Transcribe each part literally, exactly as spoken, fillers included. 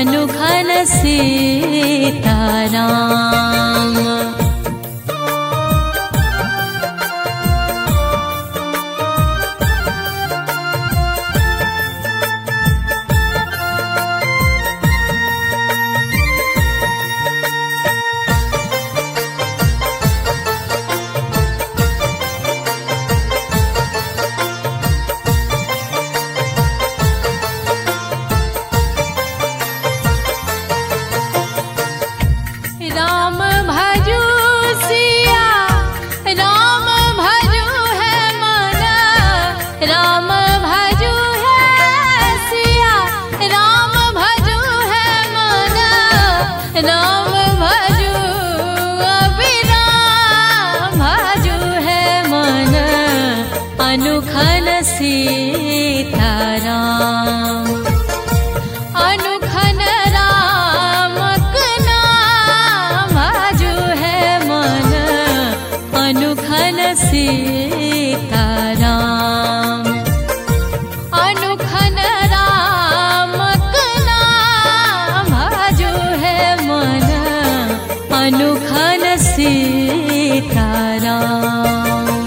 अनुखन सीताराम। राम भजू सिया राम भजू है मन, राम भजू है सिया राम भजू है मन, राम भजू अभिराम भजू है मन, अनुखन सीताराम। अनुखन रामक नाम भजू है मन, अनुखन सीताराम। अनुखन रामक नाम भजू है मन, अनुखन सीताराम।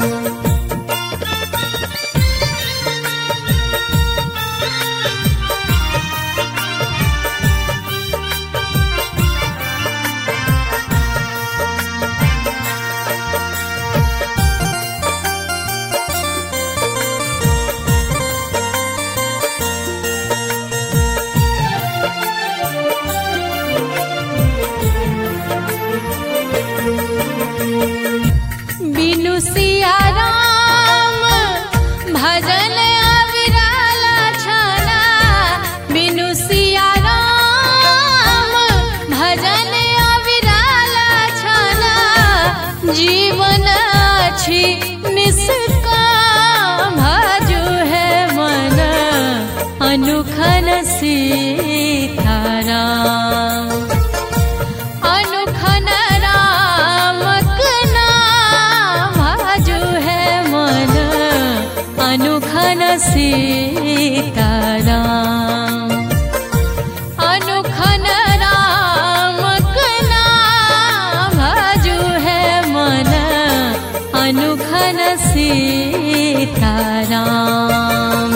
बिनु सिया राम भजन अविरल छना, बिनु सिया राम भजन अविरल छना, जीवन अछि निष्काम भजू है मन, अनुखन सीताराम। अनुखन रामक नाम भजू है मन, अनुखन सीताराम। अनुखन रामक नाम भजू है मन, अनुखन सीताराम।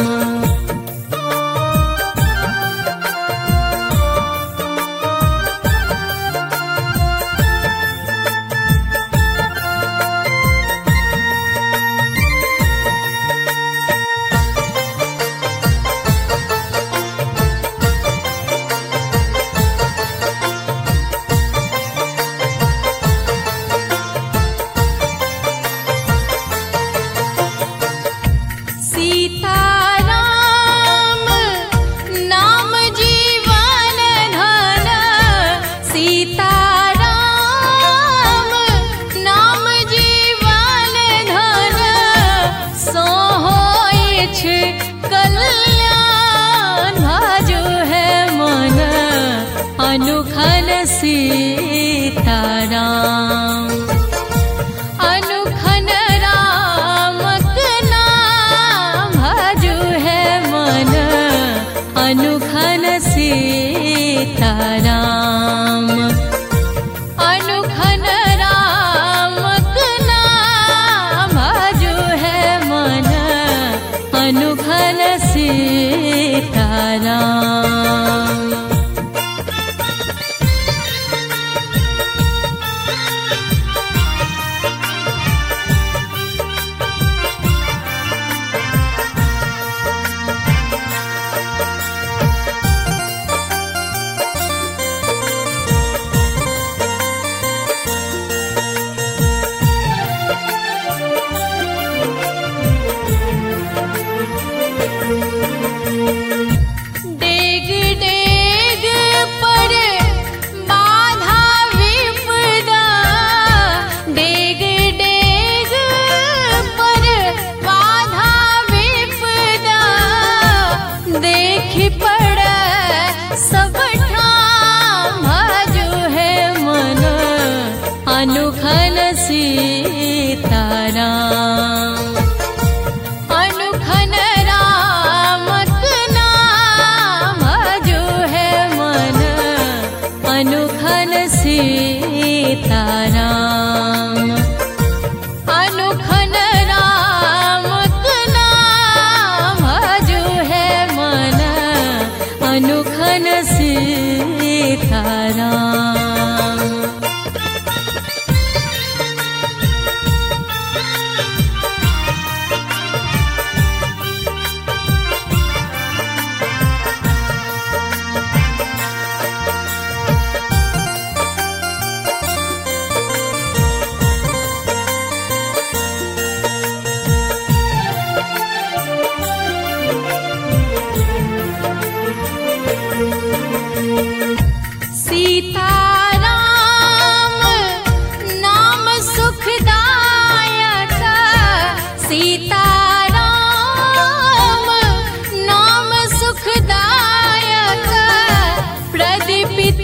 सीताराम नाम जीवन धन, सीताराम नाम जीवन धन, सो होइछ कल्याण भजू है मन, अनुखन सीताराम। अनुखन रामक नाम भजू है मन, अनुखन सीताराम। अनुखन रामक नाम भजू है मन, अनुखन सीताराम। डेग डेग पर बाधा विपदा, डेग डेग पर बाधा विपदा, देखि पड़े सब ठाम भजू है मन, अनुखन सीताराम। अनुखन रामक नाम भजू है मन, अनुखन सीताराम अनुखन राम का नाम जो है मन अनुखन सीताराम। सीताराम नाम सुखदायक सीताराम नाम सुखदायक प्रदीपित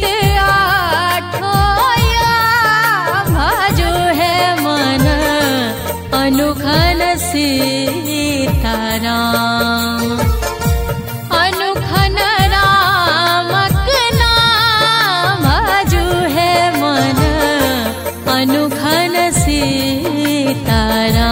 आठोया भजो है मन अनुखन सीताराम अनुखन अनुखन सीताराम।